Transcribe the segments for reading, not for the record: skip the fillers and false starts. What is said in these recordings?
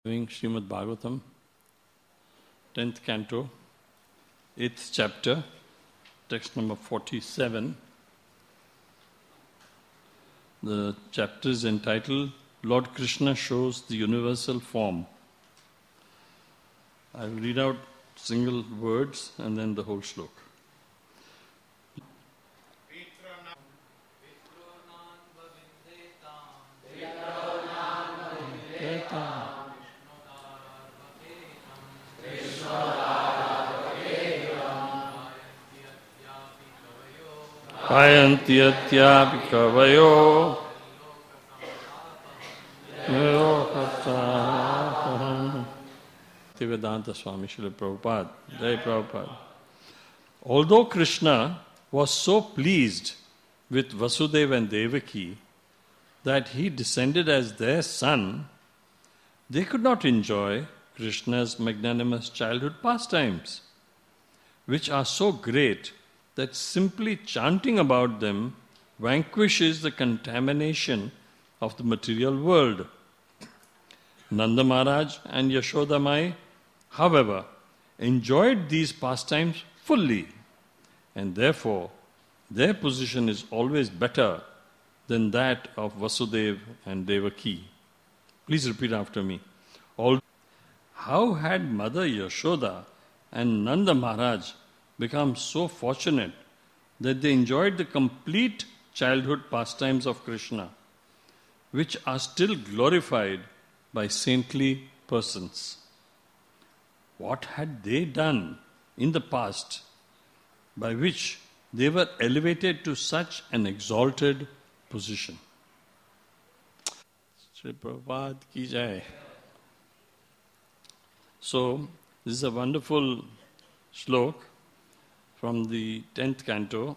Doing Srimad Bhagavatam, 10th canto, 8th chapter, text number 47. The chapter is entitled, Lord Krishna Shows the Universal Form. I will read out single words and then the whole shloka. Payantyatyapi kavayo Bhaktivedanta Swami Srila Prabhupada. Jai Prabhupada. Although Krishna was so pleased with Vasudeva and Devaki that he descended as their son, they could not enjoy Krishna's magnanimous childhood pastimes, which are so great that simply chanting about them vanquishes the contamination of the material world. Nanda Maharaj and Yashoda Mai, however, enjoyed these pastimes fully, and therefore their position is always better than that of Vasudeva and Devaki. Please repeat after me. How had Mother Yashoda and Nanda Maharaj become so fortunate that they enjoyed the complete childhood pastimes of Krishna, which are still glorified by saintly persons? What had they done in the past by which they were elevated to such an exalted position? Shri Prabhupada ki jai. So, this is a wonderful shloka from the 10th canto,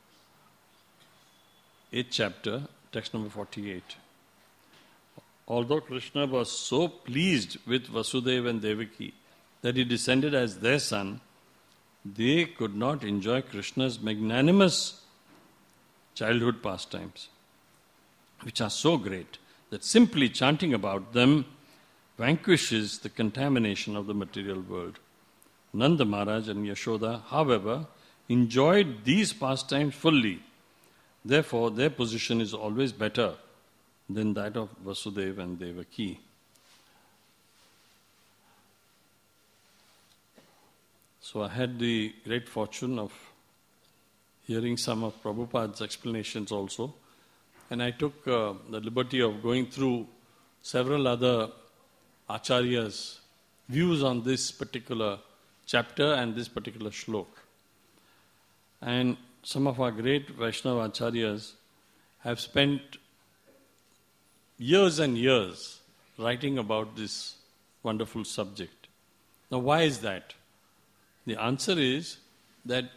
8th chapter, text number 48. Although Krishna was so pleased with Vasudeva and Devaki that he descended as their son, they could not enjoy Krishna's magnanimous childhood pastimes, which are so great that simply chanting about them vanquishes the contamination of the material world. Nanda Maharaj and Yashoda, however, enjoyed these pastimes fully. Therefore, their position is always better than that of Vasudeva and Devaki. So I had the great fortune of hearing some of Prabhupada's explanations also, and I took the liberty of going through several other acharyas' views on this particular chapter and this particular shlok. And some of our great Vaishnava acharyas have spent years and years writing about this wonderful subject. Now, why is that? The answer is that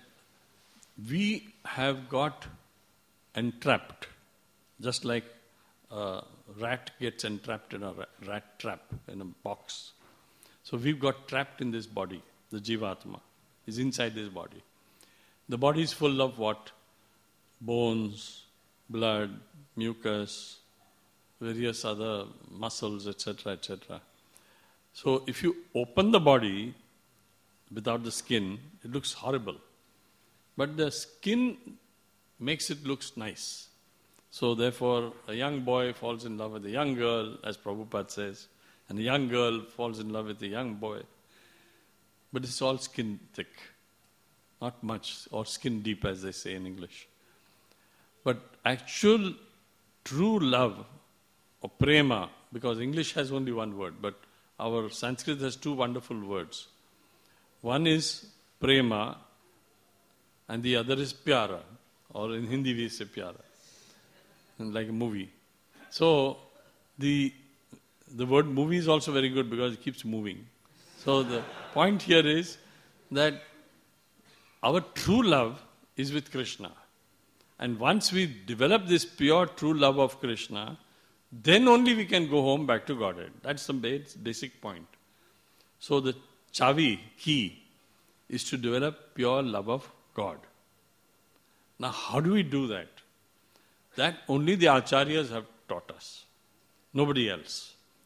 we have got entrapped, just like a rat gets entrapped in a rat trap, in a box. So we've got trapped in this body. The Jivatma is inside this body. The body is full of what? Bones, blood, mucus, various other muscles, etc., etc. So if you open the body without the skin, it looks horrible. But the skin makes it look nice. So therefore, a young boy falls in love with a young girl, as Prabhupada says, and a young girl falls in love with a young boy. But it's all skin thick, not much, or skin deep as they say in English. But actual true love, or prema, because English has only one word, but our Sanskrit has two wonderful words. One is prema and the other is pyara, or in Hindi we say pyara, like a movie. So the word movie is also very good because it keeps moving. So the point here is that our true love is with Krishna. And once we develop this pure true love of Krishna, then only we can go home back to Godhead. That's the basic point. So the chavi, key, is to develop pure love of God. Now how do we do that? That only the acharyas have taught us. Nobody else.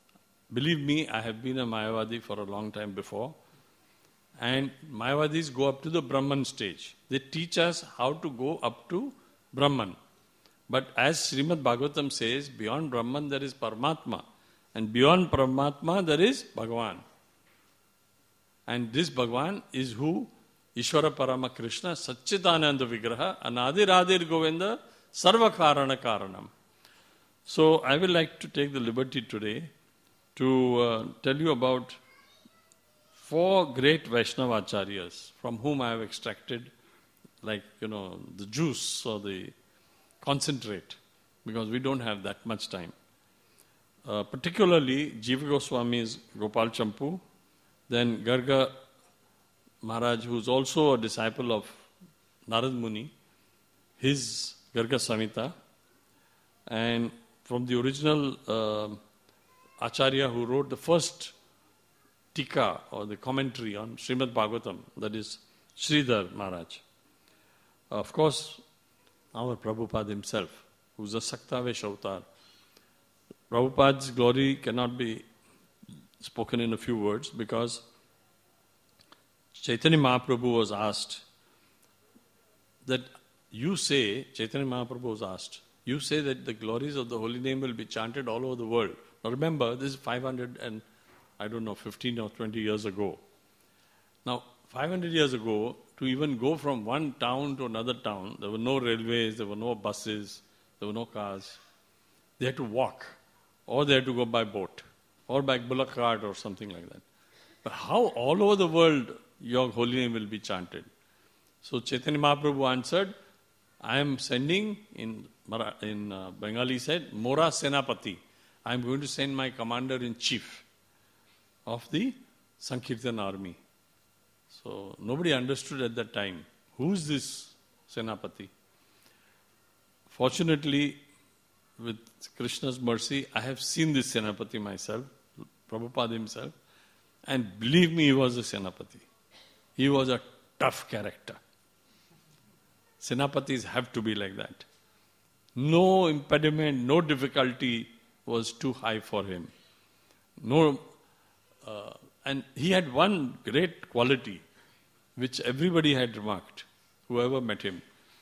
believe me, I have been a Mayavadi for a long time before. And Mayavadis go up to the Brahman stage. They teach us how to go up to Brahman. But as Srimad Bhagavatam says, beyond Brahman there is Paramatma. And beyond Paramatma there is Bhagavan. And this Bhagavan is who? Ishvara Parama Krishna, Satchitananda Vigraha, Anadi Radhir Govinda, Sarva Karana Karanam. So I will like to take the liberty today to tell you about 4 great Vaishnava Acharyas from whom I have extracted the juice or the concentrate, because we don't have that much time. Particularly Jiva Goswami's Gopal Champu, then Garga Maharaj, who is also a disciple of Narad Muni, his Garga Samhita, and from the original Acharya who wrote the first Tika or the commentary on Srimad Bhagavatam, that is Sridhar Maharaj. Of course, our Prabhupada himself, who is a Saktavesh avatar. Prabhupada's glory cannot be spoken in a few words, because Chaitanya Mahaprabhu was asked that Chaitanya Mahaprabhu was asked, you say that the glories of the holy name will be chanted all over the world. Now remember, this is 15 or 20 years ago. Now, 500 years ago, to even go from one town to another town, there were no railways, there were no buses, there were no cars. They had to walk, or they had to go by boat, or by bullock cart or something like that. But how all over the world your holy name will be chanted? So Chaitanya Mahaprabhu answered, I am sending, in Bengali said, Mora Senapati. I am going to send my commander-in-chief of the Sankirtan army. So nobody understood at that time, who is this Senapati? Fortunately, with Krishna's mercy, I have seen this Senapati myself, Prabhupada himself, and believe me, he was a Senapati. He was a tough character. Senapatis have to be like that. No impediment, no difficulty was too high for him. And he had one great quality, which everybody had remarked, whoever met him.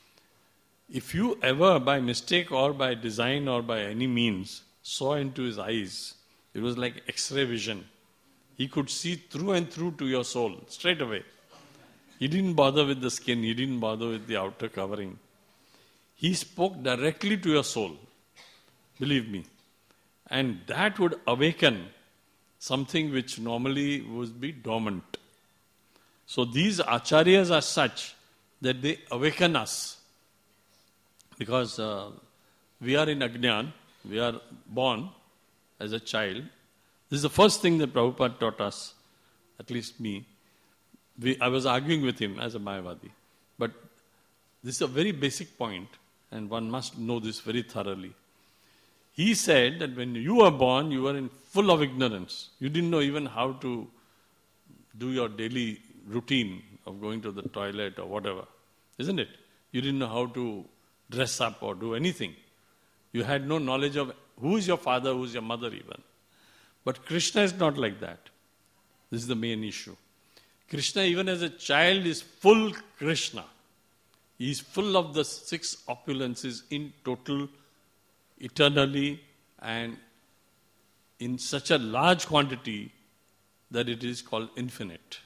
If you ever, by mistake or by design or by any means, saw into his eyes, it was like X-ray vision. He could see through and through to your soul, straight away. He didn't bother with the skin, he didn't bother with the outer covering. He spoke directly to your soul, believe me. And that would awaken something which normally would be dormant. So these acharyas are such that they awaken us. Because we are in Ajnan, we are born as a child. This is the first thing that Prabhupada taught us, at least me. I was arguing with him as a Mayavadi. But this is a very basic point, and one must know this very thoroughly. He said that when you were born, you were full of ignorance. You didn't know even how to do your daily routine of going to the toilet or whatever. Isn't it? You didn't know how to dress up or do anything. You had no knowledge of who is your father, who is your mother even. But Krishna is not like that. This is the main issue. Krishna, even as a child, is full Krishna. He is full of the 6 opulences in total, eternally, and in such a large quantity that it is called infinite.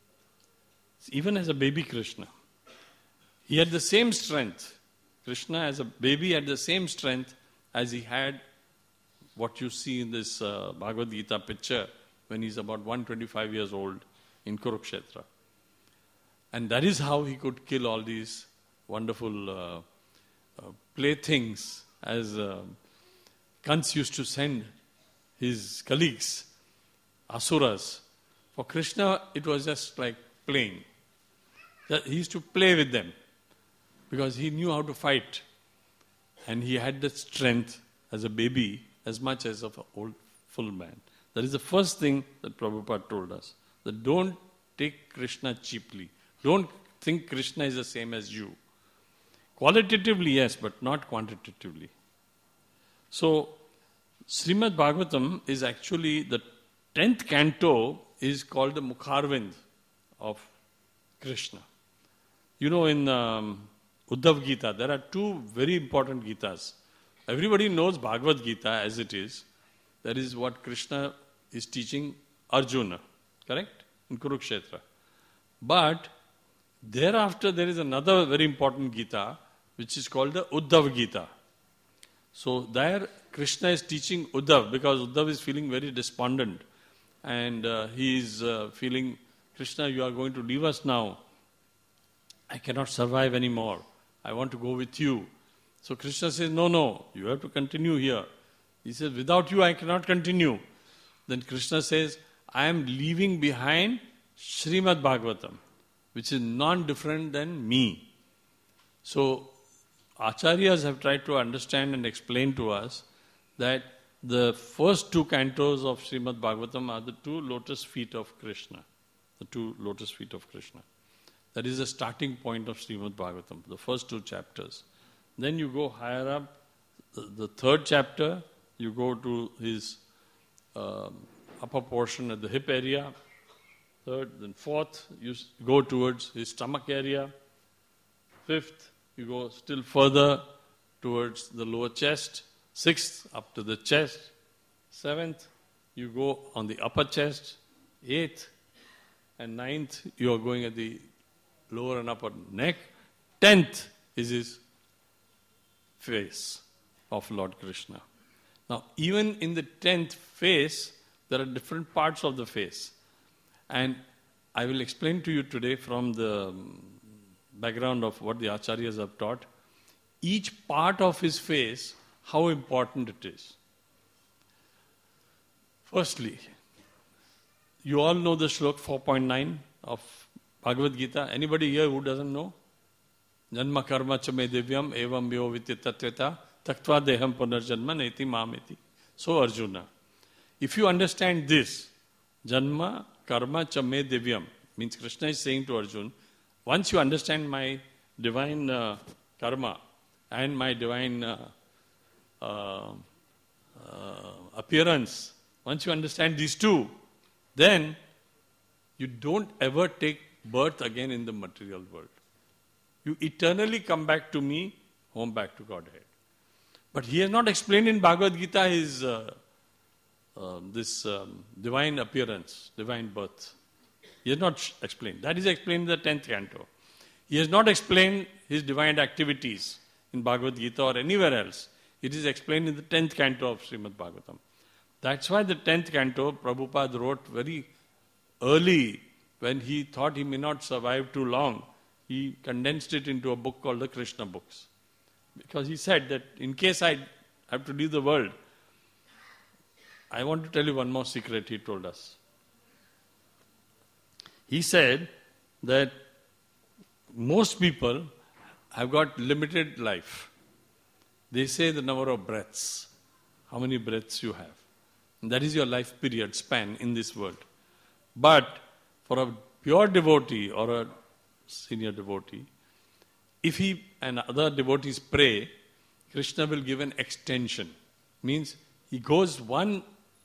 Even as a baby Krishna, he had the same strength. Krishna as a baby had the same strength as he had what you see in this Bhagavad Gita picture when he's about 125 years old in Kurukshetra. And that is how he could kill all these wonderful playthings, as Kans used to send his colleagues, Asuras. For Krishna, it was just like playing. He used to play with them because he knew how to fight. And he had the strength as a baby as much as of an old full man. That is the first thing that Prabhupada told us. That don't take Krishna cheaply. Don't think Krishna is the same as you. Qualitatively, yes, but not quantitatively. So, Srimad Bhagavatam is actually the 10th canto is called the Mukharvind of Krishna. You know, in Uddhav Gita, there are two very important Gitas. Everybody knows Bhagavad Gita as it is. That is what Krishna is teaching Arjuna, correct? In Kurukshetra. But thereafter there is another very important Gita which is called the Uddhav Gita. So there Krishna is teaching Uddhav because Uddhav is feeling very despondent and he is feeling, Krishna, you are going to leave us now. I cannot survive anymore. I want to go with you. So Krishna says, no, you have to continue here. He says, without you I cannot continue. Then Krishna says, I am leaving behind Srimad Bhagavatam, which is non-different than me. So Acharyas have tried to understand and explain to us that the first two cantos of Srimad Bhagavatam are the two lotus feet of Krishna. The two lotus feet of Krishna. That is the starting point of Srimad Bhagavatam, the first two chapters. Then you go higher up, the third chapter, you go to his upper portion at the hip area. Third, then fourth, you go towards his stomach area. Fifth, you go still further towards the lower chest. Sixth, up to the chest. Seventh, you go on the upper chest. Eighth and ninth, you are going at the lower and upper neck. 10th is his face of Lord Krishna. Now, even in the 10th face, there are different parts of the face. And I will explain to you today from the background of what the Acharyas have taught, each part of his face, how important it is. Firstly, you all know the Shlok 4.9 of Bhagavad Gita. Anybody here who doesn't know? Janma karma cha me divyam evam vyo viti tatveta taktva deham punarjanma neti mameti. So Arjuna, if you understand this, Janma karma cha me divyam, means Krishna is saying to Arjuna, once you understand my divine karma and my divine appearance, once you understand these two, then you don't ever take birth again in the material world. You eternally come back to me, home back to Godhead. But he has not explained in Bhagavad Gita his divine appearance, divine birth. He has not explained. That is explained in the 10th canto. He has not explained his divine activities in Bhagavad Gita or anywhere else. It is explained in the 10th canto of Srimad Bhagavatam. That's why the 10th canto, Prabhupada wrote very early when he thought he may not survive too long. He condensed it into a book called the Krishna Books. Because he said that in case I have to leave the world, I want to tell you one more secret he told us. He said that most people have got limited life. They say the number of breaths, how many breaths you have. And that is your life period, span in this world. But for a pure devotee or a senior devotee, if he and other devotees pray, Krishna will give an extension. Means he goes one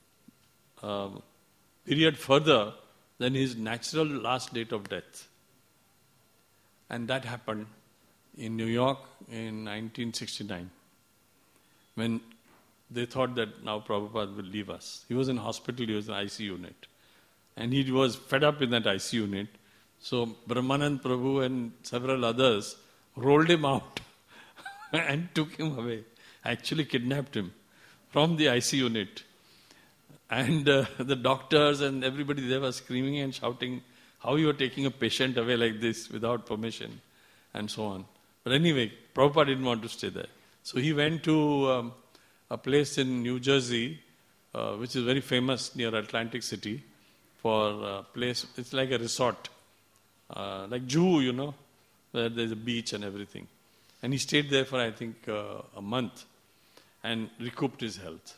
period further than his natural last date of death. And that happened in New York in 1969, when they thought that now Prabhupada will leave us. He was in hospital, he was in IC unit. And he was fed up in that IC unit. So Brahmanand Prabhu and several others rolled him out and took him away. Actually kidnapped him from the IC unit. And the doctors and everybody there were screaming and shouting, how you are taking a patient away like this without permission, and so on. But anyway, Prabhupada didn't want to stay there. So he went to a place in New Jersey, which is very famous near Atlantic City, for a place, it's like a resort, like Juhu, you know, where there's a beach and everything. And he stayed there for, I think, a month and recouped his health.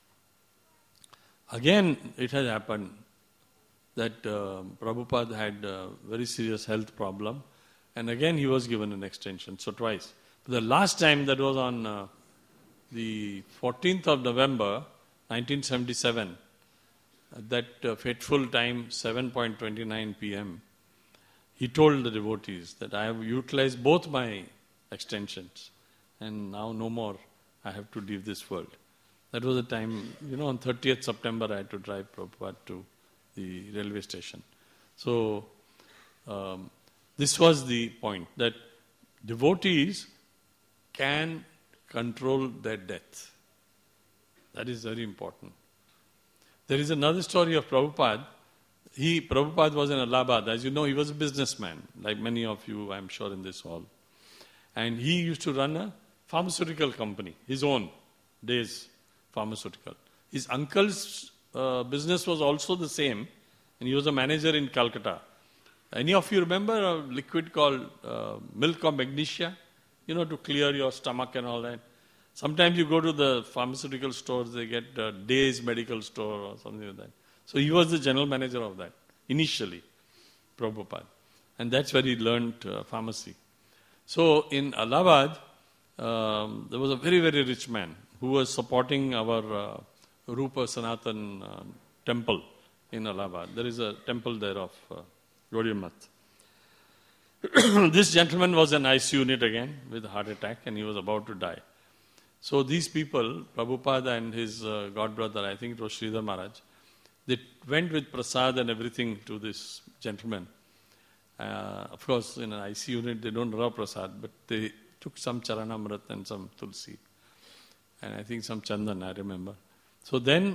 Again, it has happened that Prabhupada had a very serious health problem, and again he was given an extension, so twice. But the last time, that was on the 14th of November, 1977, at that fateful time, 7:29 p.m., he told the devotees that I have utilized both my extensions and now no more. I have to leave this world. That was the time, on 30th September I had to drive Prabhupada to the railway station. So, this was the point, that devotees can control their death. That is very important. There is another story of Prabhupada. Prabhupada was in Allahabad. As you know, he was a businessman, like many of you, I'm sure, in this hall. And he used to run a pharmaceutical company, his own days pharmaceutical. His uncle's business was also the same, and he was a manager in Calcutta. Any of you remember a liquid called milk of magnesia? To clear your stomach and all that. Sometimes you go to the pharmaceutical stores, they get Days Medical Store or something like that. So he was the general manager of that, initially, Prabhupada. And that's where he learned pharmacy. So in Allahabad, there was a very, very rich man who was supporting our Rupa Sanatan temple in Allahabad. There is a temple there of Gaudiya Math. This gentleman was in ICU unit again with a heart attack, and he was about to die. So these people, Prabhupada and his godbrother, I think it was Sridhar Maharaj, they went with prasad and everything to this gentleman. Of course, in an ICU unit, they don't allow prasad, but they took some charanamrit and some tulsi. And I think some chandan, I remember. So then,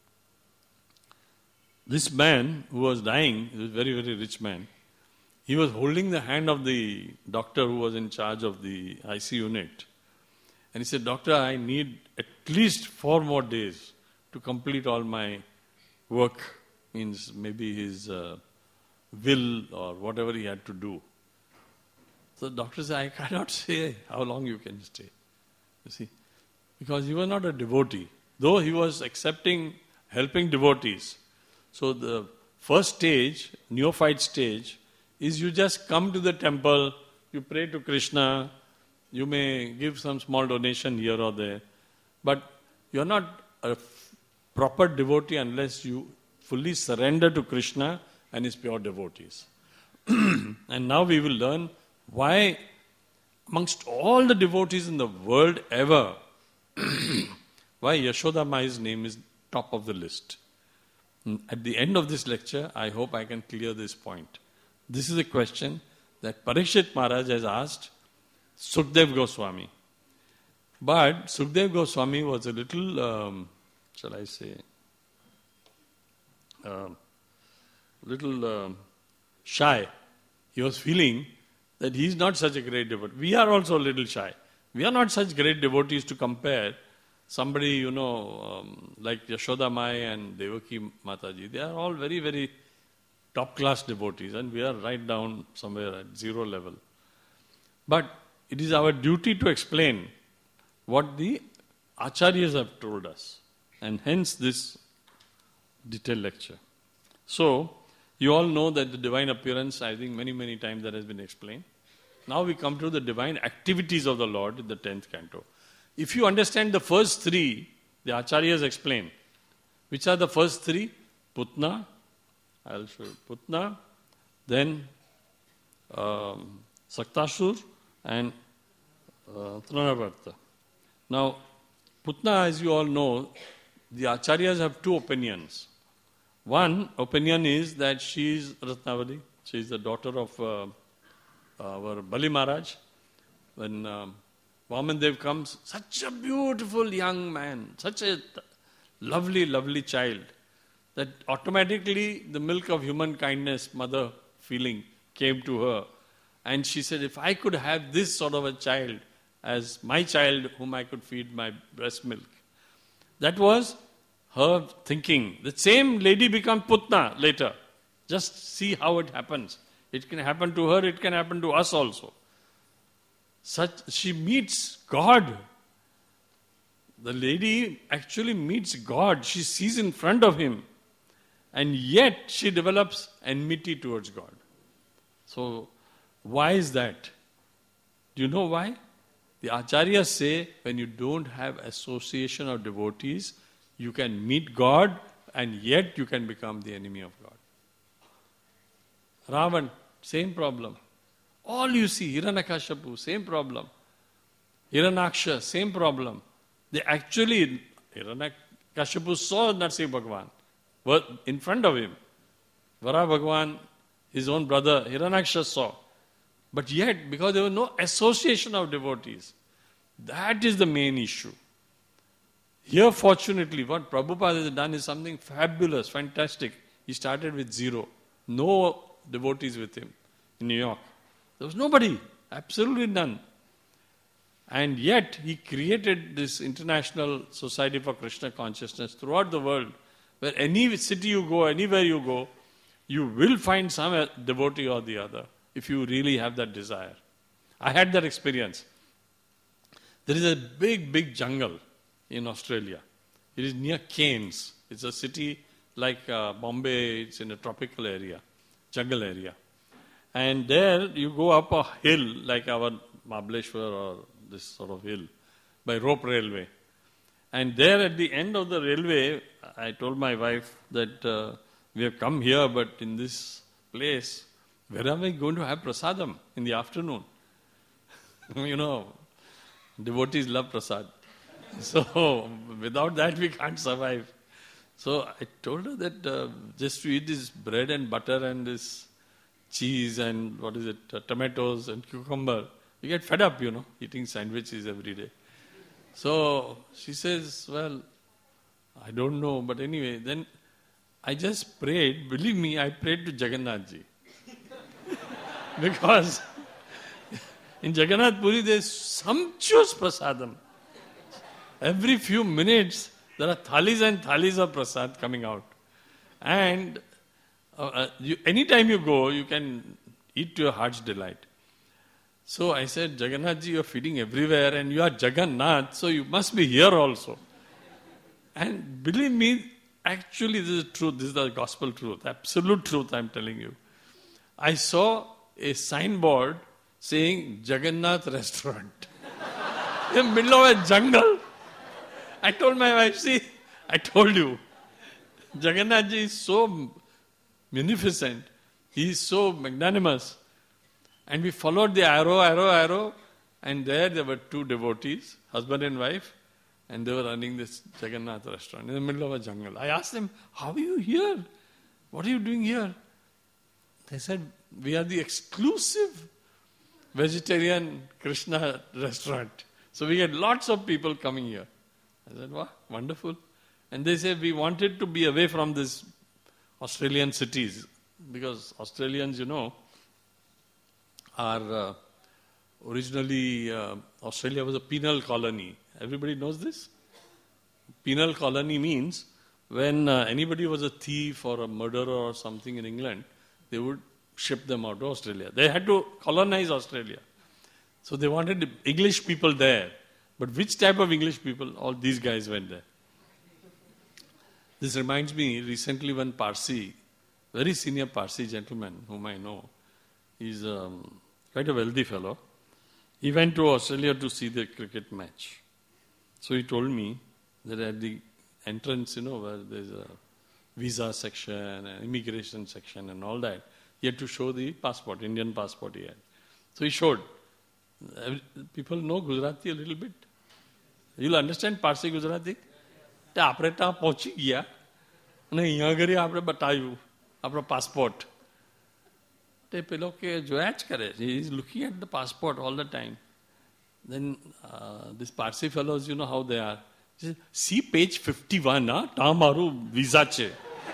this man who was dying, he was a very, very rich man, he was holding the hand of the doctor who was in charge of the ICU unit. And he said, "Doctor, I need at least 4 more days to complete all my work." Means maybe his will or whatever he had to do. So the doctor said, "I cannot say how long you can stay." You see, because he was not a devotee, though he was helping devotees. So the first stage, neophyte stage, is you just come to the temple, you pray to Krishna, you may give some small donation here or there, but you're not a proper devotee unless you fully surrender to Krishna and his pure devotees. And now we will learn why amongst all the devotees in the world ever, why Yashoda Mai's name is top of the list. At the end of this lecture, I hope I can clear this point. This is a question that Parikshit Maharaj has asked Sukdev Goswami. But Sukdev Goswami was a little, shy. He was feeling that he is not such a great devotee. We are also a little shy. We are not such great devotees to compare somebody, like Yashoda Mai and Devaki Mataji. They are all very, very top-class devotees, and we are right down somewhere at 0 level. But it is our duty to explain what the Acharyas have told us, and hence this detailed lecture. So, you all know that the divine appearance, I think many, many times that has been explained. Now we come to the divine activities of the Lord in the 10th canto. If you understand the first 3, the Acharyas explain. Which are the first 3? Putna, I'll show you. Putna, then Saktashur and Tranavarta. Now, Putna, as you all know, the Acharyas have 2 opinions. One opinion is that she is Ratnavali. She is the daughter of our Bali Maharaj. When Vamandev comes, such a beautiful young man, such a lovely, lovely child, that automatically the milk of human kindness, mother feeling, came to her. And she said, if I could have this sort of a child as my child whom I could feed my breast milk. That was her thinking. The same lady becomes Putna later. Just see how it happens. It can happen to her, it can happen to us also. She meets God. The lady actually meets God. She sees in front of him. And yet she develops enmity towards God. So, why is that? Do you know why? The Acharyas say when you don't have association of devotees, you can meet God and yet you can become the enemy of God. Ravan, same problem. All you see, Hiranyakashipu, same problem. Hiranyaksha, same problem. They actually, Hiranyakashipu saw Narsimha Bhagavan in front of him. Vara Bhagavan, his own brother, Hiranyaksha saw. But yet, because there was no association of devotees, that is the main issue. Here, fortunately, what Prabhupada has done is something fabulous, fantastic. He started with zero. No devotees with him in New York. There was nobody, absolutely none. And yet, he created this International Society for Krishna Consciousness throughout the world, where any city you go, anywhere you go, you will find some devotee or the other, if you really have that desire. I had that experience. There is a big, big jungle in Australia. It is near Cairns. It's a city like Bombay. It's in a tropical area, jungle area. And there you go up a hill like our Mahabaleshwar or this sort of hill by rope railway. And there at the end of the railway, I told my wife that we have come here, but in this place, where are we going to have prasadam in the afternoon? You know, devotees love prasad. So, without that we can't survive. So, I told her that just to eat this bread and butter and this cheese and tomatoes and cucumber, you get fed up, eating sandwiches every day. So, she says, well, I don't know, but anyway, then I just prayed, believe me, I prayed to Jagannath Ji. Because in Jagannath Puri there is sumptuous prasadam. Every few minutes there are thalis and thalis of prasad coming out. And anytime you go, you can eat to your heart's delight. So I said, Jagannath Ji, you are feeding everywhere and you are Jagannath, so you must be here also. And believe me, actually this is truth, this is the gospel truth, absolute truth I am telling you. I saw a signboard saying Jagannath Restaurant in the middle of a jungle. I told my wife, see, I told you, Jagannath Ji is so munificent, he is so magnanimous. And we followed the arrow, and there were two devotees, husband and wife, and they were running this Jagannath Restaurant in the middle of a jungle. I asked them, how are you here? What are you doing here? They said, we are the exclusive vegetarian Krishna restaurant. So we get lots of people coming here. I said, wow, wonderful. And they said, we wanted to be away from these Australian cities because Australians, are originally, Australia was a penal colony. Everybody knows this? Penal colony means when anybody was a thief or a murderer or something in England, they would ship them out to Australia. They had to colonize Australia. So they wanted English people there. But which type of English people? All these guys went there. This reminds me, recently one Parsi, very senior Parsi gentleman whom I know, he's quite a wealthy fellow. He went to Australia to see the cricket match. So he told me that at the entrance, where there's a visa section, an immigration section and all that, he had to show the passport, Indian passport he had. So he showed. People know Gujarati a little bit. You'll understand Parsi Gujarati? આપણે ત્યાં પહોંચી ગયા અને અહીંયા ઘરે આપણે બતાવ્યું આપણો પાસપોર્ટ. તે પેલો કે જોયા જ કરે. He is looking at the passport all the time. Then these Parsi fellows, you know how they are. He says, see page 51, ત્યાં મારું visa છે.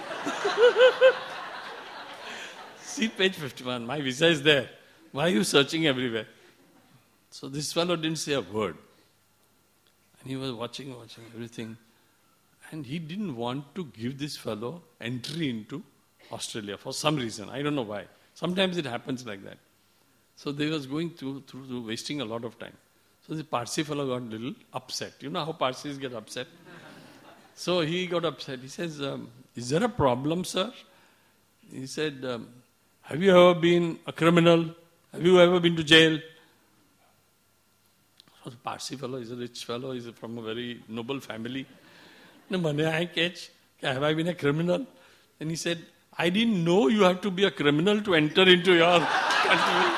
See page 51, my visa is there. Why are you searching everywhere? So this fellow didn't say a word. And he was watching everything. And he didn't want to give this fellow entry into Australia for some reason. I don't know why. Sometimes it happens like that. So they was going through wasting a lot of time. So the Parsi fellow got a little upset. You know how Parsis get upset? So he got upset. He says, is there a problem, sir? He said, have you ever been a criminal? Have you ever been to jail? So the Parsi fellow is a rich fellow. He's from a very noble family. મને આ કે Have I been a criminal? And he said, I didn't know you have to be a criminal to enter into your country.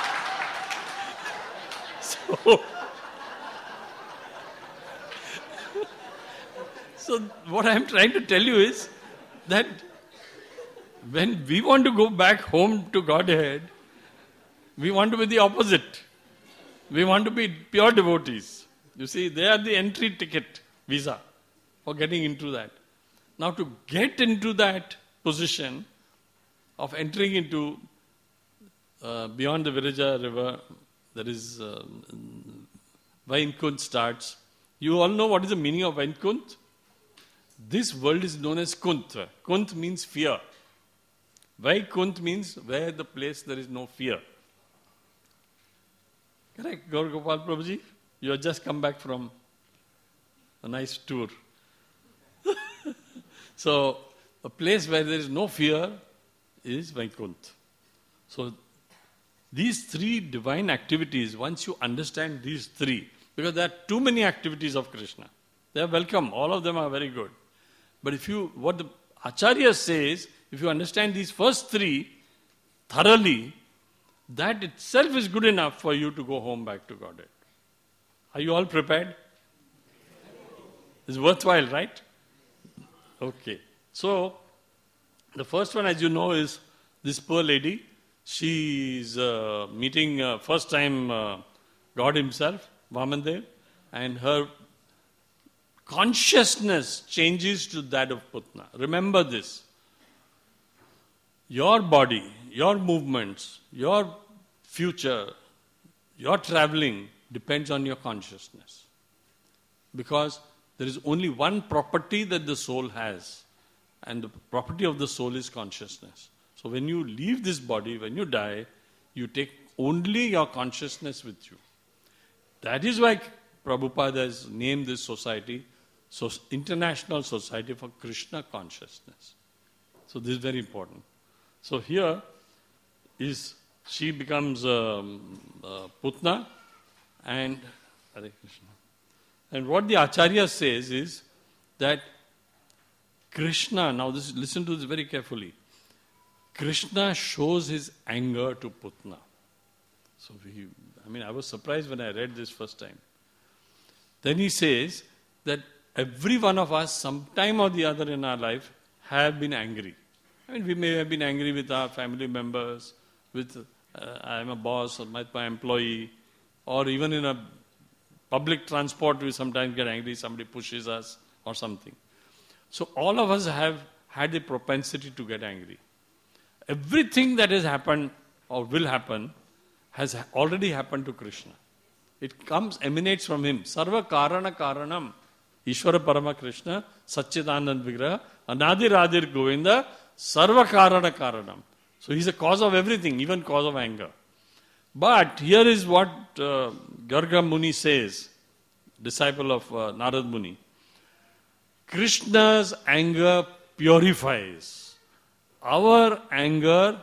So what I'm trying to tell you is that when we want to go back home to Godhead, we want to be the opposite. We want to be pure devotees. You see, they are the entry ticket, visa, for getting into that. Now to get into that position of entering into beyond the Virija river, there is Vaikunth starts. You all know what is the meaning of Vaikunth? This world is known as Kunt. Kunt means fear. Vaikunth means where the place there is no fear. Correct, Gaur Gopal Prabhuji? You have just come back from a nice tour. So, a place where there is no fear is Vaikunth. So, these three divine activities, once you understand these three, because there are too many activities of Krishna. They are welcome, all of them are very good. But what the Acharya says, if you understand these first three thoroughly, that itself is good enough for you to go home back to Godhead. Are you all prepared? It's worthwhile, right? Okay. So, the first one, as you know, is this poor lady. She is meeting first time God himself, Vamandev, and her consciousness changes to that of Putna. Remember this. Your body, your movements, your future, your traveling depends on your consciousness. Because there is only one property that the soul has, and the property of the soul is consciousness. So when you leave this body, when you die, you take only your consciousness with you. That is why Prabhupada has named this society International Society for Krishna Consciousness. So this is very important. So here she becomes Putna, and Hare Krishna. And what the Acharya says is that Krishna, now listen to this very carefully. Krishna shows his anger to Putna. So I was surprised when I read this first time. Then he says that every one of us, sometime or the other in our life, have been angry. We may have been angry with our family members, with I'm a boss or my employee, or even in a public transport we sometimes get angry, somebody pushes us or something. So all of us have had the propensity to get angry. Everything that has happened or will happen has already happened to Krishna. It emanates from him. Sarva Karana Karanam. Ishvara Parama Krishna, Satchidanand Vigraha, Anadi Radhir Govinda, Sarva Karana Karanam. So he's a cause of everything, even cause of anger. But here is what Garga Muni says, disciple of Narad Muni. Krishna's anger purifies. Our anger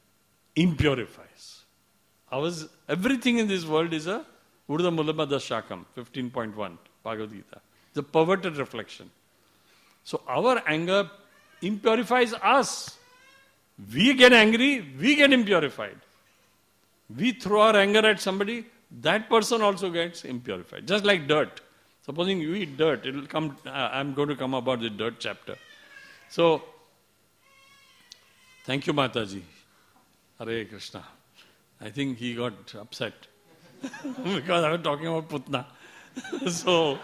impurifies. Everything in this world is a Urdha Mulama Dashakam, 15.1, Bhagavad Gita. The perverted reflection. So our anger impurifies us. We get angry, we get impurified. We throw our anger at somebody, that person also gets impurified. Just like dirt. Supposing you eat dirt, it will come. I'm going to come about the dirt chapter. So, thank you, Mataji. Hare Krishna. I think he got upset because I was talking about Putna. So,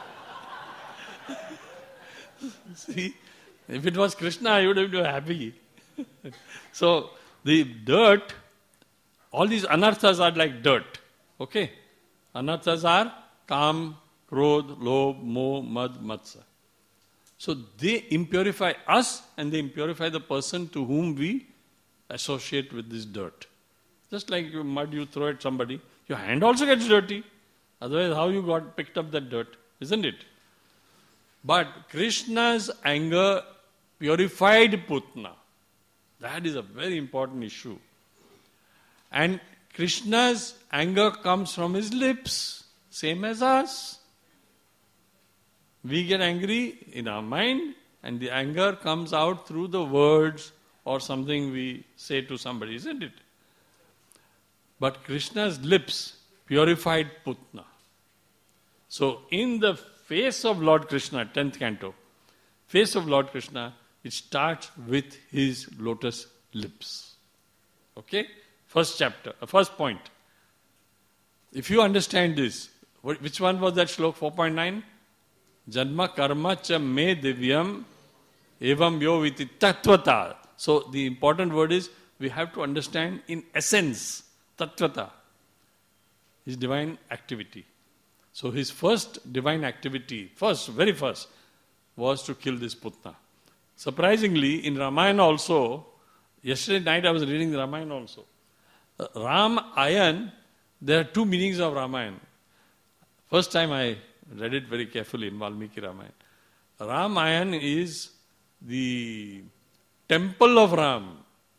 see, if it was Krishna, I would have been happy. So, the dirt, all these anarthas are like dirt. Okay? Anarthas are kam, krodh, lobh, moh, mad, matsa. So, they impurify us and they impurify the person to whom we associate with this dirt. Just like mud you throw at somebody, your hand also gets dirty. Otherwise, how you got picked up that dirt? Isn't it? But Krishna's anger purified Putna. That is a very important issue. And Krishna's anger comes from his lips, same as us. We get angry in our mind, And the anger comes out through the words or something we say to somebody, isn't it? But Krishna's lips purified Putna. So in the face of Lord Krishna, 10th canto, face of Lord Krishna, it starts with his lotus lips. Okay? First chapter, first point. If you understand this, which one was that slok 4.9? Janma karma cha me divyam evam yo viti tattvata. So the important word is we have to understand in essence, tattvata, his divine activity. So his first divine activity, very first, was to kill this Putna. Surprisingly, in Ramayana also, yesterday night I was reading the Ramayana also. Ram Ayan, there are two meanings of Ramayana. First time I read it very carefully in Valmiki Ramayana. Ramayan is the temple of Ram.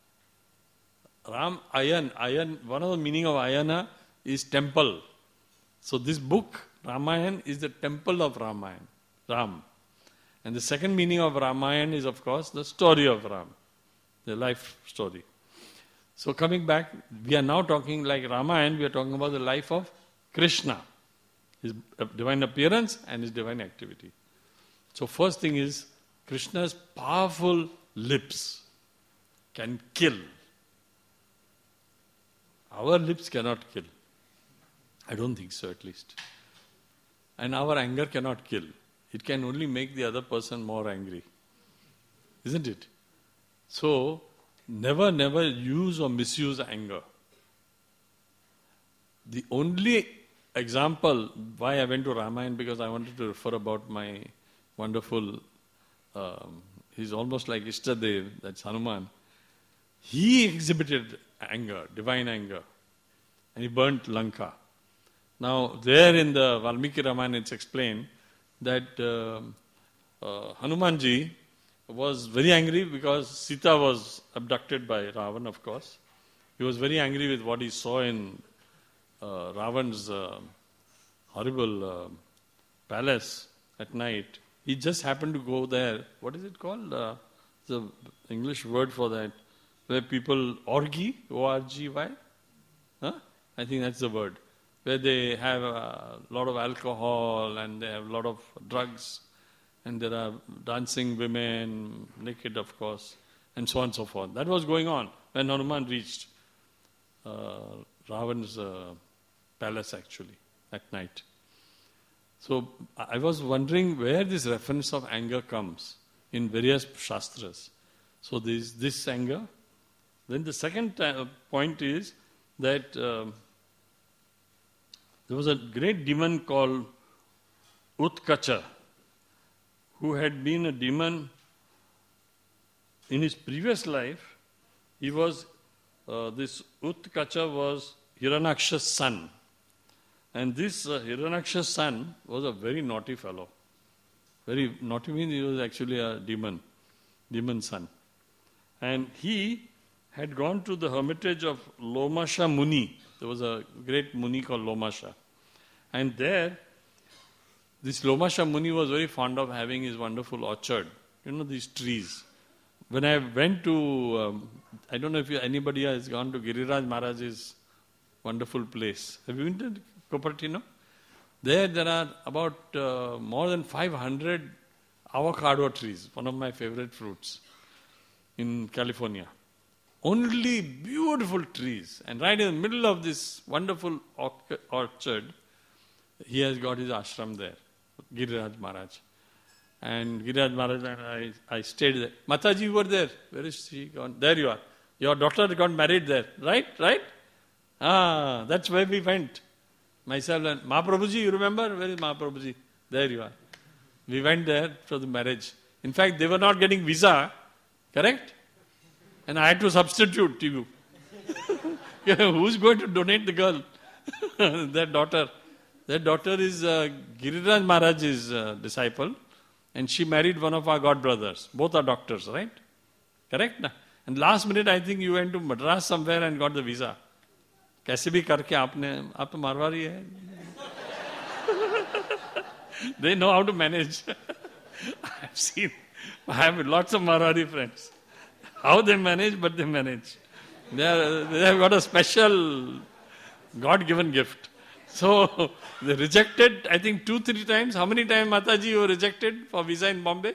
Ram Ayan, one of the meaning of Ayana is temple. So this book, Ramayan, is the temple of Ram. And the second meaning of Ramayan is, of course, the story of Ram, the life story. So coming back, we are now talking like Ramayan, we are talking about the life of Krishna, his divine appearance and his divine activity. So first thing is, Krishna's powerful lips can kill. Our lips cannot kill. I don't think so, at least. And our anger cannot kill. It can only make the other person more angry. Isn't it? So, never use or misuse anger. The only example why I went to Ramayana, because I wanted to refer about my wonderful, he's almost like Ishtadev, that's Hanuman. He exhibited anger, divine anger, and he burnt Lanka. Now, there in the Valmiki Ramayana it's explained that Hanumanji was very angry because Sita was abducted by Ravan, of course. He was very angry with what he saw in Ravan's horrible palace at night. He just happened to go there. What is it called? The English word for that. Where people orgy, O-R-G-Y. Huh? I think that's the word. Where they have a lot of alcohol and they have a lot of drugs. And there are dancing women, naked of course, and so on and so forth. That was going on when Hanuman reached Ravan's palace actually at night. So I was wondering where this reference of anger comes in various shastras. So this anger. Then the second point is that there was a great demon called Utkacha, who had been a demon in his previous life. He was, this Utkacha was Hiranyaksha's son. And this Hiranyaksha's son was a very naughty fellow. Very naughty means he was actually a demon son. And he had gone to the hermitage of Lomasha Muni. There was a great Muni called Lomasha. And there, this Lomasha Muni was very fond of having his wonderful orchard. You know, these trees. When I went to, I don't know if anybody has gone to Giriraj Maharaj's wonderful place. Have you been to Cupertino? There are about more than 500 avocado trees, one of my favorite fruits in California. Only beautiful trees. And right in the middle of this wonderful orchard, he has got his ashram there, Giriraj Maharaj. And Giriraj Maharaj and I stayed there. Mataji, you were there. Where is she gone? There you are. Your daughter got married there. Right? Ah, that's where we went. Myself and Mahaprabhuji, you remember? Where is Mahaprabhuji? There you are. We went there for the marriage. In fact, they were not getting visa. Correct? And I had to substitute to you. Who's going to donate the girl? Their daughter. Their daughter is Giriraj Maharaj's disciple. And she married one of our god brothers. Both are doctors, right? Correct? Na? And last minute, I think you went to Madras somewhere and got the visa. कैसे भी करके आप तो मारवाड़ी है. They know how to manage. I have lots of Marwari friends. How they manage, but they manage. They have got a special God-given gift. So they rejected, I think 2-3 times. How many times Mataji you were rejected for visa in Bombay?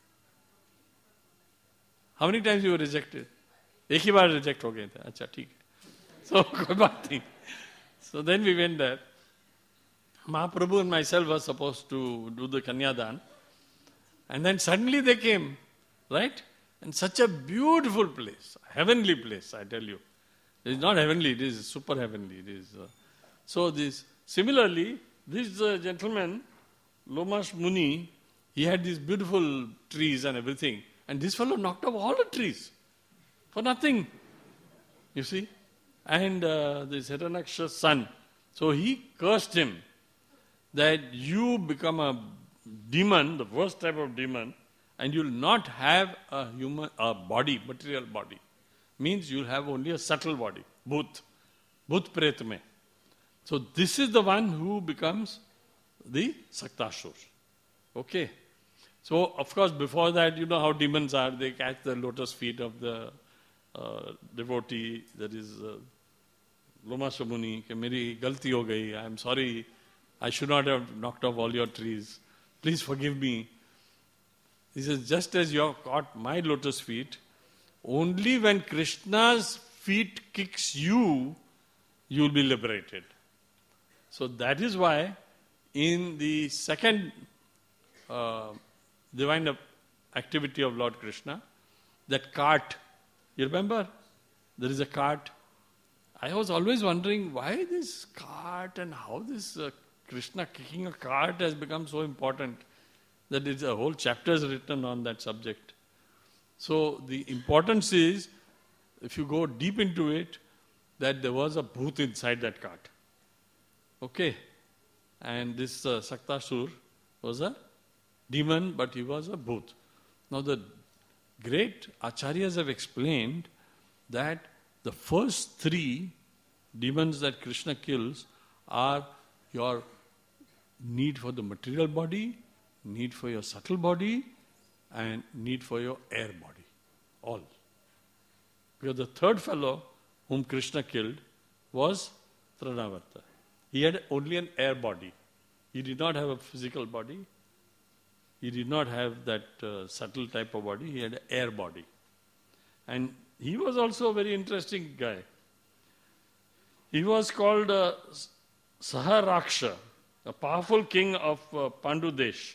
How many times you were rejected? एक ही बार reject हो गए थे. अच्छा ठीक है. So कोई बात नहीं. So then we went there. Mahaprabhu and myself were supposed to do the Kanyadan. And then suddenly they came, right? And such a beautiful place, heavenly place, I tell you. It is not heavenly, it is super heavenly. It is. Similarly, this gentleman, Lomash Muni, he had these beautiful trees and everything. And this fellow knocked off all the trees for nothing. You see? And this Hiranaksha's son, so he cursed him that you become a demon, the worst type of demon, and you'll not have a body, material body. Means you'll have only a subtle body, bhut pret mein. So this is the one who becomes the Saktashur. Okay. So of course before that, you know how demons are, they catch the lotus feet of the devotee, that is Lomasha Muni, ke meri galti ho gayi, I am sorry, I should not have knocked off all your trees. Please forgive me. He says, just as you have caught my lotus feet, only when Krishna's feet kicks you, you will be liberated. So that is why in the second divine activity of Lord Krishna, that cart, you remember? There is a cart. I was always wondering why this cart and how this Krishna kicking a cart has become so important that it's a whole chapter is written on that subject. So the importance is, if you go deep into it, that there was a bhut inside that cart. Okay? And this Saktashur was a demon, but he was a bhut. Now the great acharyas have explained that the first 3 demons that Krishna kills are your need for the material body, need for your subtle body, and need for your air body. All. Because the third fellow whom Krishna killed was Tranavarta. He had only an air body. He did not have a physical body. He did not have that subtle type of body. He had an air body. And he was also a very interesting guy. He was called Saharaksha, a powerful king of Pandu Desh.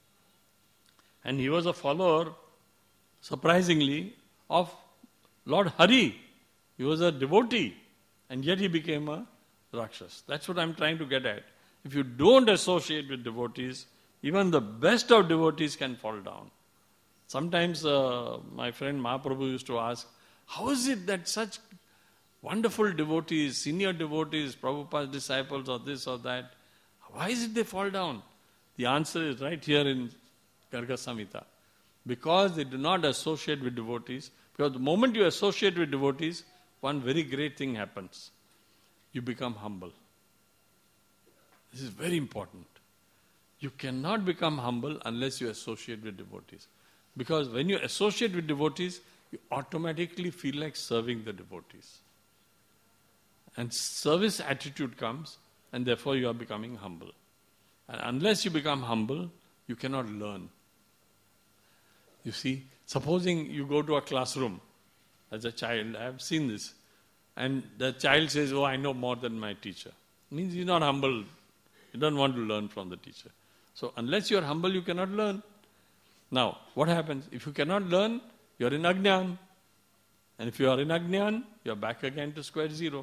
And he was a follower, surprisingly, of Lord Hari. He was a devotee, and yet he became a Rakshas. That's what I'm trying to get at. If you don't associate with devotees, even the best of devotees can fall down. Sometimes my friend Mahaprabhu used to ask, how is it that such wonderful devotees, senior devotees, Prabhupada's disciples or this or that, why is it they fall down? The answer is right here in Garga Samhita. Because they do not associate with devotees. Because the moment you associate with devotees, one very great thing happens. You become humble. This is very important. You cannot become humble unless you associate with devotees. Because when you associate with devotees, you automatically feel like serving the devotees. And service attitude comes, and therefore you are becoming humble. And unless you become humble, you cannot learn. You see, supposing you go to a classroom as a child, I have seen this, and the child says, oh, I know more than my teacher. It means he's not humble. He doesn't want to learn from the teacher. So unless you are humble, you cannot learn. Now, what happens? If you cannot learn, you are in Ajnan. And if you are in Ajnan, you are back again to square zero.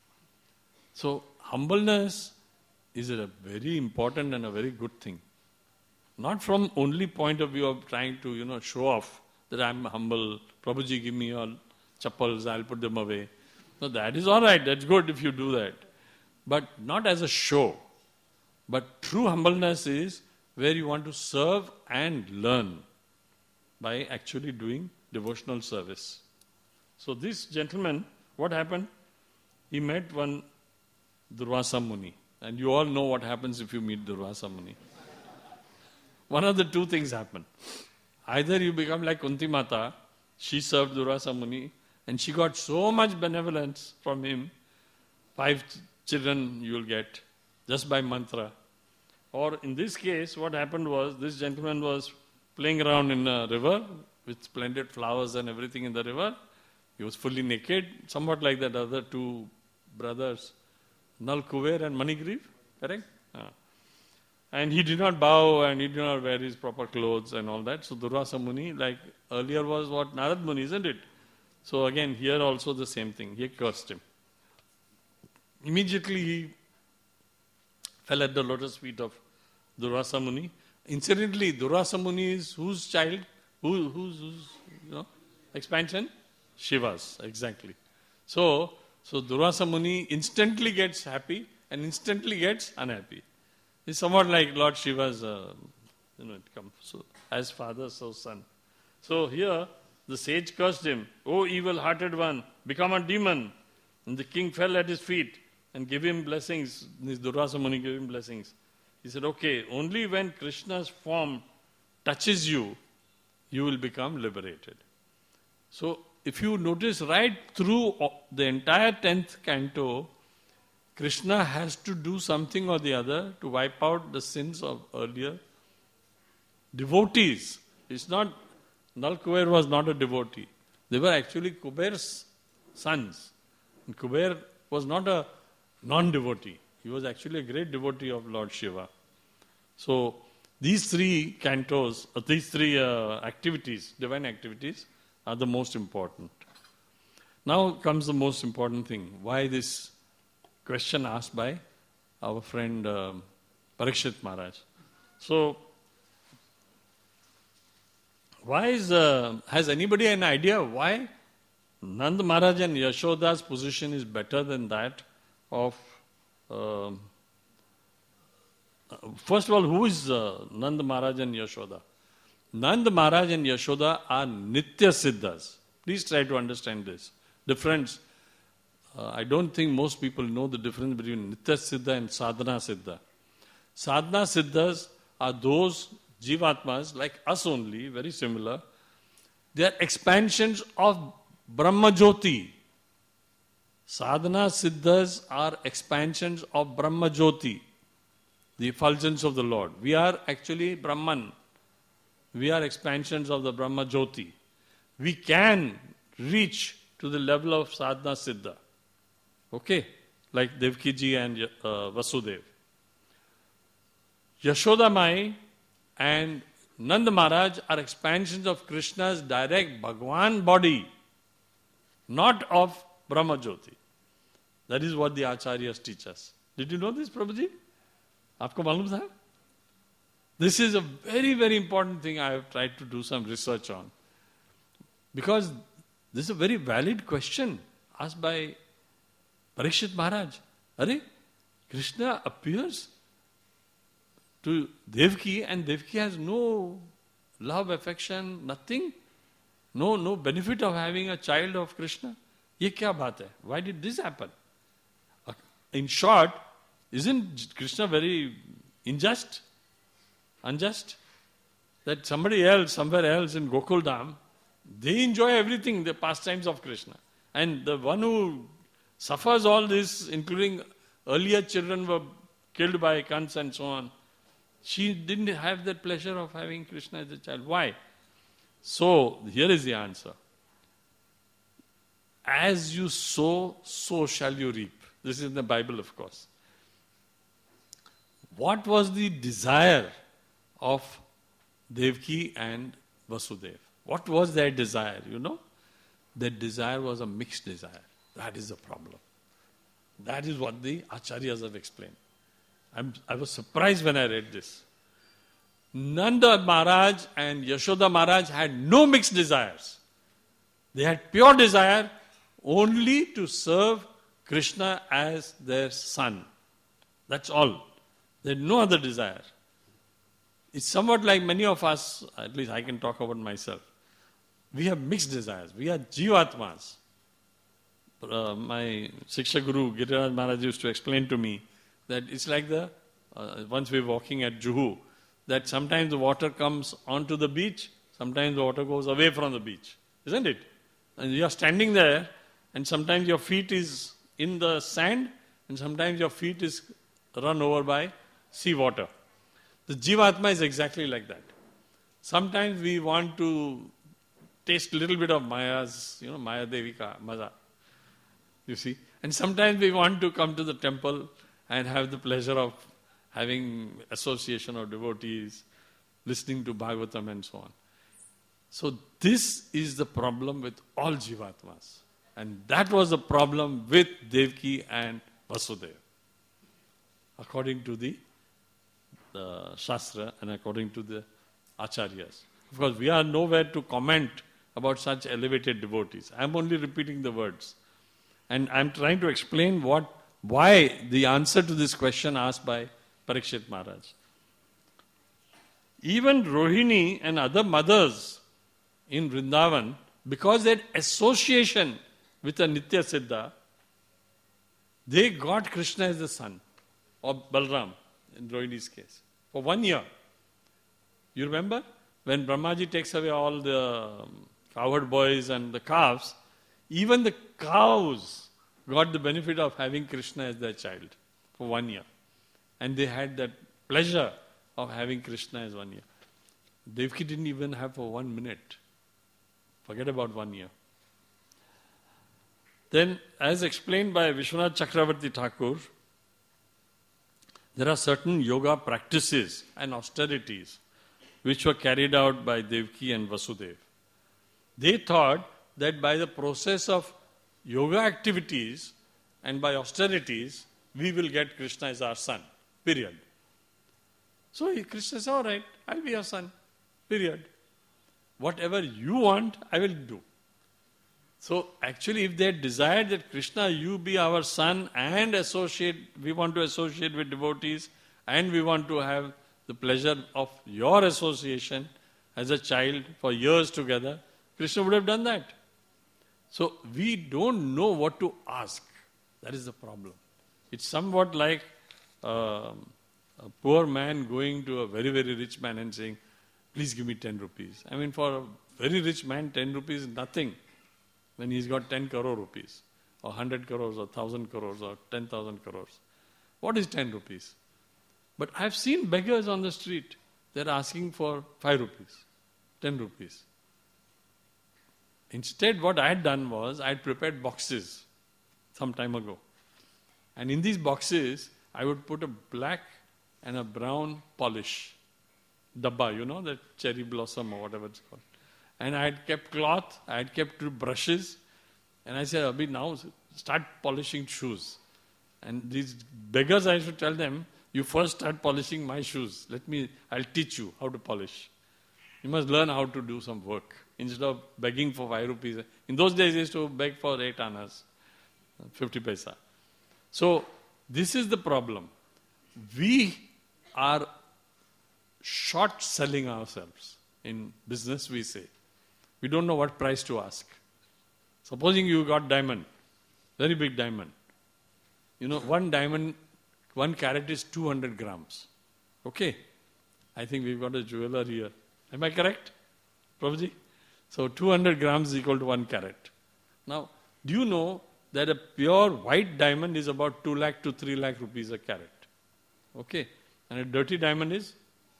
So humbleness is a very important and a very good thing. Not from only point of view of trying to, show off that I'm humble. Prabhuji, give me your chappals, I'll put them away. No, that is all right. That's good if you do that. But not as a show. But true humbleness is where you want to serve and learn by actually doing devotional service. So this gentleman, what happened? He met one Durvasa Muni. And you all know what happens if you meet Durvasa Muni. One of the two things happen. Either you become like Kunti Mata, she served Durvasa Muni, and she got so much benevolence from him, 5 children you will get, just by mantra. Or in this case, what happened was, this gentleman was playing around in a river, with splendid flowers and everything in the river. He was fully naked, somewhat like that other 2 brothers, Nal Kuber and Manigriv, correct? And he did not bow and he did not wear his proper clothes and all that. So Durvasa Muni, like earlier was what? Narad Muni, isn't it? So again, here also the same thing. He cursed him. Immediately he fell at the lotus feet of Durvasa Muni. Incidentally, Durvasa Muni is whose child? Whose expansion? Shiva's, exactly. So Durvasa Muni instantly gets happy and instantly gets unhappy. It's somewhat like Lord Shiva's, it comes so as father, so son. So here, the sage cursed him, "O evil-hearted one, become a demon." And the king fell at his feet and gave him blessings. This Durvasa Muni gave him blessings. He said, "Okay, only when Krishna's form touches you, you will become liberated." So, if you notice right through the entire 10th canto, Krishna has to do something or the other to wipe out the sins of earlier devotees. It's not, Nal Kuber was not a devotee. They were actually Kuber's sons. And Kuber was not a non-devotee. He was actually a great devotee of Lord Shiva. So, these 3 cantos, these 3 activities, divine activities, are the most important. Now comes the most important thing. Why this question asked by our friend Parikshit Maharaj. So, why has anybody an idea why Nand Maharaj and Yashoda's position is better than that of... first of all, who is Nand Maharaj and Yashoda? Nand Maharaj and Yashoda are Nitya Siddhas. Please try to understand this difference. I don't think most people know the difference between Nitya Siddha and Sadhana Siddha. Sadhana Siddhas are those Jivatmas, like us only, very similar. They are expansions of Brahma Jyoti. Sadhana Siddhas are expansions of Brahma Jyoti, the effulgence of the Lord. We are actually Brahman. We are expansions of the Brahma Jyoti. We can reach to the level of Sadhana Siddha. Okay? Like Devaki ji and Vasudev. Yashoda Mai and Nand Maharaj are expansions of Krishna's direct Bhagwan body, not of Brahma Jyoti. That is what the Acharyas teach us. Did you know this, Prabhuji? Aapko malum tha? This is a very, very important thing I have tried to do some research on. Because this is a very valid question asked by Parikshit Maharaj. Are, Krishna appears to Devaki and Devaki has no love, affection, nothing. No benefit of having a child of Krishna. Ye kya baat hai? Why did this happen? In short, isn't Krishna very unjust? That somebody else, somewhere else in Gokul Dham, they enjoy everything, the pastimes of Krishna. And the one who suffers all this, including earlier children were killed by Kans and so on, she didn't have that pleasure of having Krishna as a child. Why? So, here is the answer. As you sow, so shall you reap. This is in the Bible, of course. What was the desire of Devaki and Vasudev? What was their desire, you know? Their desire was a mixed desire. That is the problem. That is what the Acharyas have explained. I was surprised when I read this. Nanda Maharaj and Yashoda Maharaj had no mixed desires. They had pure desire only to serve Krishna as their son. That's all. They had no other desire. It's somewhat like many of us, at least I can talk about myself. We have mixed desires. We are Jivatmas. My Shiksha Guru, Giriraj Maharaj, used to explain to me that it's like once we were walking at Juhu, that sometimes the water comes onto the beach, Sometimes the water goes away from the beach, isn't it? And you are standing there, and sometimes your feet is in the sand, and sometimes your feet is run over by sea water. The Jivatma is exactly like that. Sometimes we want to taste a little bit of Maya's, Maya Devika, Maza. You see? And sometimes we want to come to the temple and have the pleasure of having association of devotees, listening to Bhagavatam and so on. So this is the problem with all Jivatmas. And that was the problem with Devaki and Vasudeva, according to the Shastra and according to the Acharyas. Of course, we are nowhere to comment about such elevated devotees. I am only repeating the words. And I am trying to explain why the answer to this question asked by Parikshit Maharaj. Even Rohini and other mothers in Vrindavan, because their association with a Nitya Siddha, they got Krishna as the son of Balram, in Rohini's case, for 1 year. You remember? When Brahmaji takes away all the cowherd boys and the calves, even the cows got the benefit of having Krishna as their child for 1 year. And they had that pleasure of having Krishna as 1 year. Devaki didn't even have for 1 minute. Forget about 1 year. Then, as explained by Vishwanath Chakravarti Thakur, there are certain yoga practices and austerities which were carried out by Devaki and Vasudeva. They thought that by the process of yoga activities and by austerities, we will get Krishna as our son. Period. So Krishna says, all right, I'll be your son. Period. Whatever you want, I will do. So actually, if they desired that Krishna, you be our son and we want to associate with devotees and we want to have the pleasure of your association as a child for years together, Krishna would have done that. So we don't know what to ask. That is the problem. It's somewhat like a poor man going to a very, very rich man and saying, please give me 10 rupees. I mean, for a very rich man, 10 rupees is nothing when he's got 10 crore rupees, or 100 crores, or 1,000 crores, or 10,000 crores. What is 10 rupees? But I've seen beggars on the street. They're asking for 5 rupees, 10 rupees. Instead, what I had done was, I had prepared boxes some time ago. And in these boxes, I would put a black and a brown polish. Dabba, that cherry blossom or whatever it's called. And I had kept cloth, I had kept 2 brushes. And I said, Abhi, now start polishing shoes. And these beggars, I should tell them, you first start polishing my shoes. I'll teach you how to polish. You must learn how to do some work instead of begging for 5 rupees. In those days, I used to beg for 8 annas, 50 paisa. So, this is the problem. We are short selling ourselves. In business, we say. We don't know what price to ask. Supposing you got diamond, very big diamond. One diamond, 1 carat is 200 grams. Okay? I think we've got a jeweler here. Am I correct, Prabhuji? So 200 grams is equal to 1 carat. Now, do you know that a pure white diamond is about 2 lakh to 3 lakh rupees a carat? Okay? And a dirty diamond is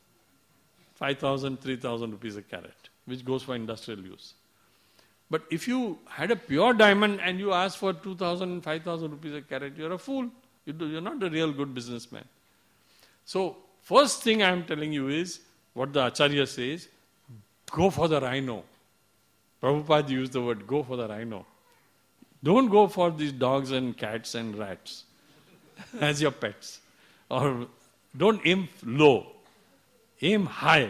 5,000, 3,000 rupees a carat, which goes for industrial use. But if you had a pure diamond and you ask for 2,000, 5,000 rupees a carat, you're a fool. You're not a real good businessman. So, first thing I am telling you is, what the Acharya says, go for the rhino. Prabhupada used the word, go for the rhino. Don't go for these dogs and cats and rats as your pets. Or don't aim low. Aim high.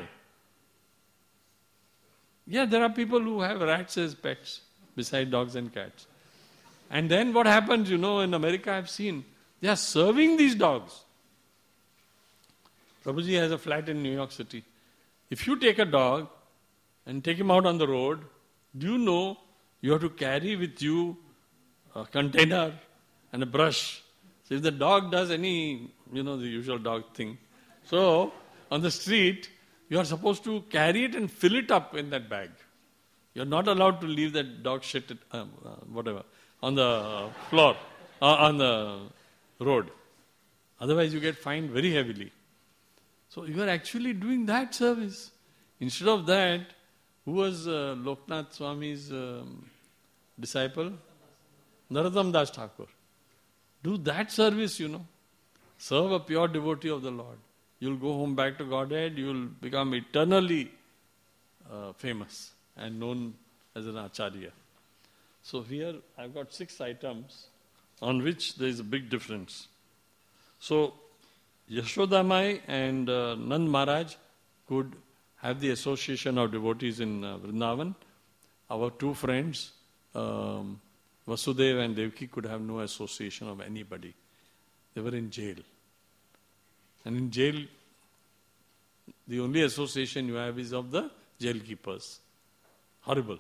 Yeah, there are people who have rats as pets beside dogs and cats. And then what happens, in America I've seen, they are serving these dogs. Prabhuji has a flat in New York City. If you take a dog and take him out on the road, do you know you have to carry with you a container and a brush? So if the dog does any, the usual dog thing. So, on the street, You are supposed to carry it and fill it up in that bag. You're not allowed to leave that dog shit, whatever, on the floor, on the road. Otherwise you get fined very heavily. So you are actually doing that service. Instead of that, who was Loknath Swami's disciple? Narottam Das Thakur. Do that service, Serve a pure devotee of the Lord. You'll go home back to Godhead, you'll become eternally famous and known as an Acharya. So here I've got 6 items on which there is a big difference. So Yashodamai and Nand Maharaj could have the association of devotees in Vrindavan. Our 2 friends, Vasudeva and Devaki, could have no association of anybody. They were in jail. And in jail, the only association you have is of the jail keepers. Horrible.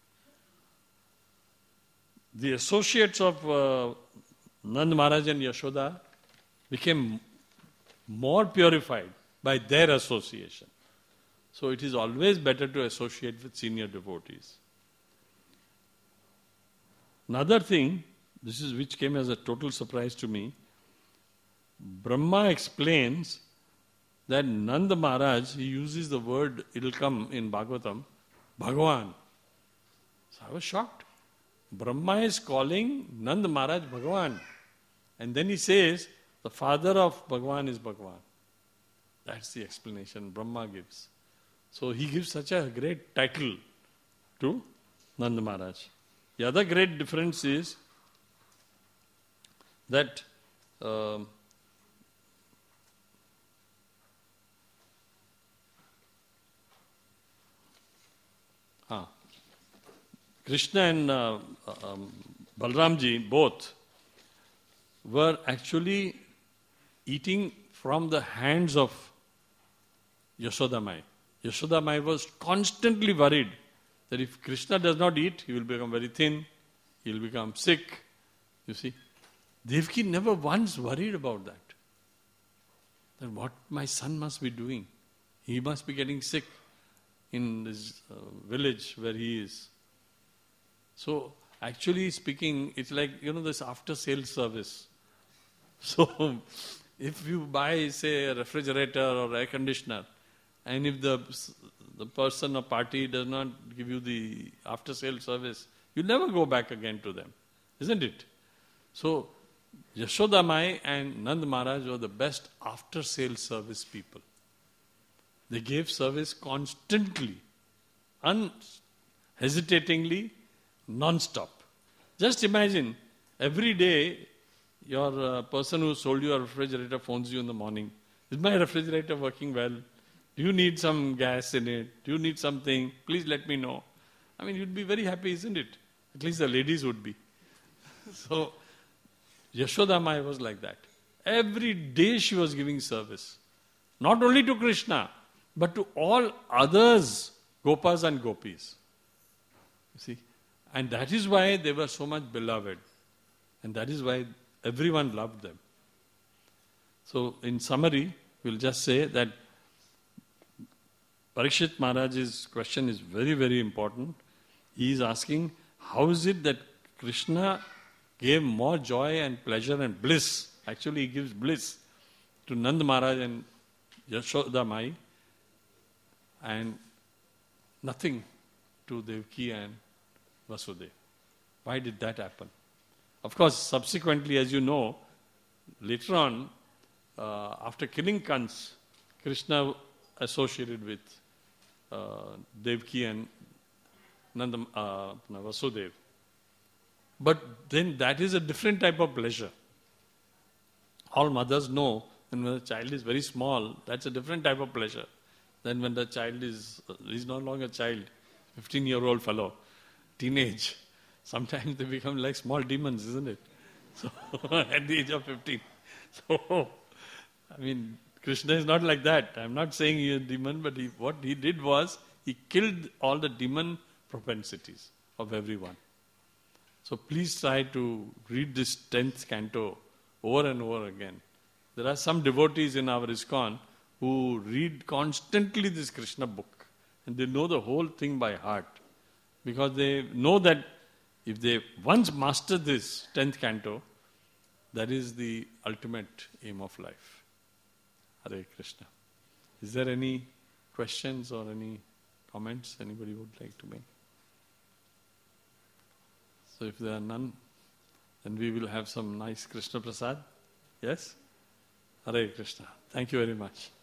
The associates of Nand Maharaj and Yashoda became more purified by their association. So it is always better to associate with senior devotees. Another thing, this is which came as a total surprise to me, Brahma explains that Nanda Maharaj, he uses the word, it will come in Bhagavatam, Bhagavan. So I was shocked. Brahma is calling Nanda Maharaj Bhagavan. And then he says, the father of Bhagavan is Bhagavan. That's the explanation Brahma gives. So he gives such a great title to Nanda Maharaj. The other great difference is that Krishna and Balramji both were actually eating from the hands of Yashodamai. Yashodamai was constantly worried that if Krishna does not eat, he will become very thin, he will become sick. You see, Devaki never once worried about that. That what my son must be doing. He must be getting sick in this village where he is. So, actually speaking, it's like, this after-sales service. So, if you buy, say, a refrigerator or air conditioner, and if the person or party does not give you the after-sale service, you never go back again to them. Isn't it? So, Yashodamai and Nand Maharaj were the best after-sale service people. They gave service constantly, unhesitatingly, non-stop. Just imagine, every day, your person who sold you a refrigerator phones you in the morning. Is my refrigerator working well? Do you need some gas in it? Do you need something? Please let me know. I mean, you'd be very happy, isn't it? At least the ladies would be. So, Yashodamai was like that. Every day she was giving service. Not only to Krishna, but to all others, Gopas and Gopis. You see? And that is why they were so much beloved. And that is why everyone loved them. So, in summary, we'll just say that Parikshit Maharaj's question is very, very important. He is asking, how is it that Krishna gave more joy and pleasure and bliss? Actually, he gives bliss to Nand Maharaj and Yashodamai, and nothing to Devaki and Vasudeva. Why did that happen? Of course, subsequently, as you know, later on, after killing Kans, Krishna associated with Devaki and Vasudeva. But then that is a different type of pleasure. All mothers know that when the child is very small, that's a different type of pleasure than when the child is no longer a child, 15-year-old fellow, teenage. Sometimes they become like small demons, isn't it? So, at the age of 15. So, I mean, Krishna is not like that. I'm not saying he is a demon, but what he did was, he killed all the demon propensities of everyone. So please try to read this 10th canto over and over again. There are some devotees in our ISKCON who read constantly this Krishna book and they know the whole thing by heart because they know that if they once master this 10th canto, that is the ultimate aim of life. Hare Krishna. Is there any questions or any comments anybody would like to make? So if there are none, then we will have some nice Krishna Prasad. Yes? Hare Krishna. Thank you very much.